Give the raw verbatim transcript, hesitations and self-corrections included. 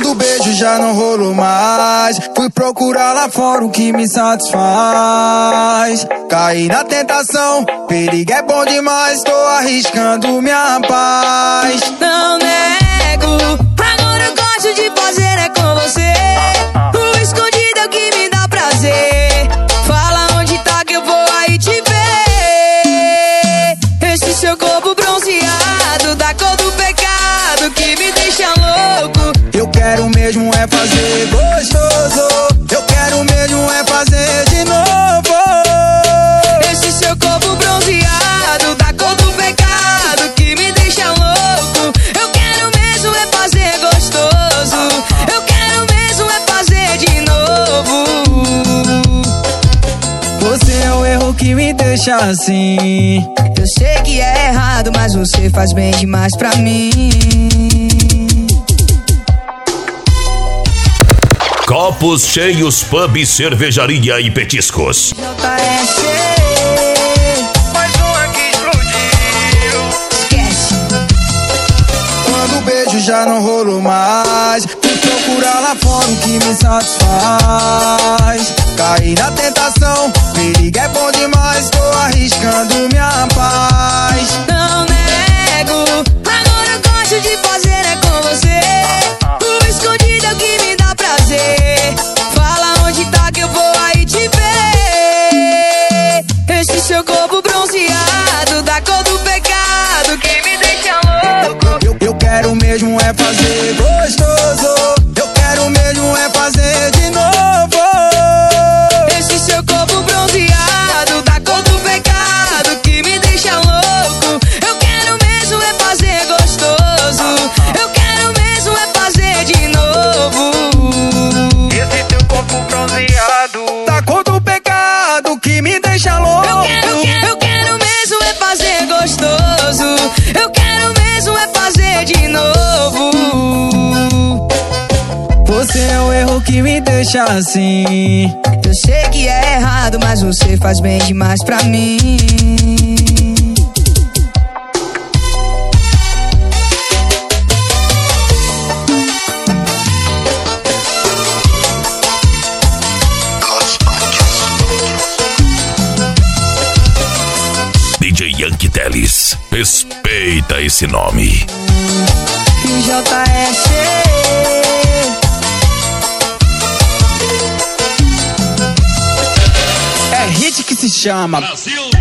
Quando o beijo já não rolou mais, fui procurar lá fora o que me satisfaz. Caí na tentação, perigo é bom demais, tô arriscando minha paz. Não nego, agora eu gosto de fazer é com você. O escondido é o que me dá prazer. Fala onde tá que eu vou aí te ver. Esse seu corpo bronzeado, da cor do pecado, que me deixa louco. Eu quero mesmo é fazer gostoso, eu quero mesmo é fazer de novo. Esse seu corpo bronzeado, da cor do pecado, que me deixa louco. Eu quero mesmo é fazer gostoso, eu quero mesmo é fazer de novo. Você é o erro que me deixa assim. Eu sei que é errado, mas você faz bem demais pra mim. Copos cheios, pub, cervejaria e petiscos. J S, Mais um aqui explodiu. esquece. Quando o beijo já não rolou mais, fui procurar lá fora o que me satisfaz. Caí na tentação, perigo é bom demais, tô arriscando minha paz. Não nego, agora eu gosto de fazer é com você. O escondido é o que me dá prazer. Fala onde tá que eu vou aí te ver. Esse seu corpo bronzeado, da cor do pecado, que me deixa louco. Eu, eu quero mesmo é fazer gostoso, eu quero mesmo é fazer de novo. Esse seu corpo bronzeado, da cor do pecado, que me deixa louco. Eu quero mesmo é fazer gostoso, eu quero mesmo é fazer de novo. Esse teu corpo bronzeado, da cor do pecado, que me deixa louco. Eu quero, eu quero mesmo é fazer gostoso, eu quero mesmo é fazer de novo. Você é o erro que me deixa assim. Eu sei que é errado, mas você faz bem demais pra mim. D J Yankee Teles, respeita esse nome. J S, É hit que se chama Brasil.